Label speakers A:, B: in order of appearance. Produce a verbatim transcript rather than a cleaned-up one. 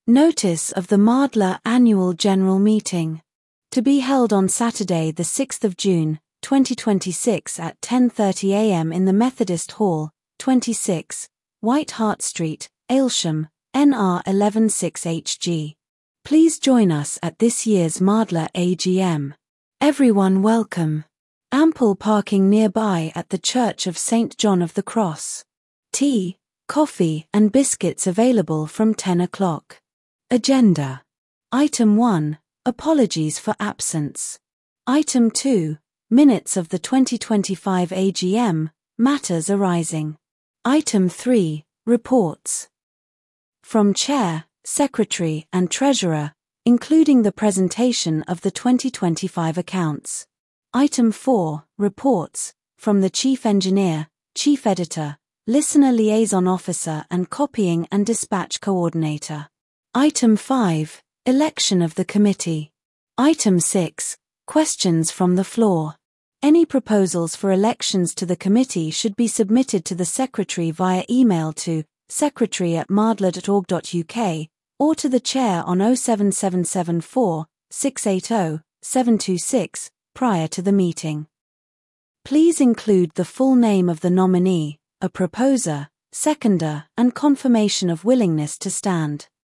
A: Notice of the Mardler Annual General Meeting. To be held on Saturday the sixth of June, twenty twenty-six at ten thirty a m in the Methodist Hall, twenty-six, White Hart Street, Aylsham, N R eleven six H G. Please join us at this year's Mardler A G M. Everyone welcome. Ample parking nearby at the Church of Saint John of the Cross. Tea, coffee and biscuits available from ten o'clock. Agenda. Item one. Apologies for absence. Item two. Minutes of the twenty twenty-five A G M, matters arising. Item three. Reports. From Chair, Secretary and Treasurer, including the presentation of the twenty twenty-five accounts. Item four. Reports, from the Chief Engineer, Chief Editor, Listener Liaison Officer and Copying and Dispatch Coordinator. Item five. Election of the Committee. Item six. Questions from the floor. Any proposals for elections to the committee should be submitted to the Secretary via email to secretary at mardler dot org dot U K or to the Chair on oh seven seven seven four, six eight oh, seven two six prior to the meeting. Please include the full name of the nominee, a proposer, seconder, and confirmation of willingness to stand.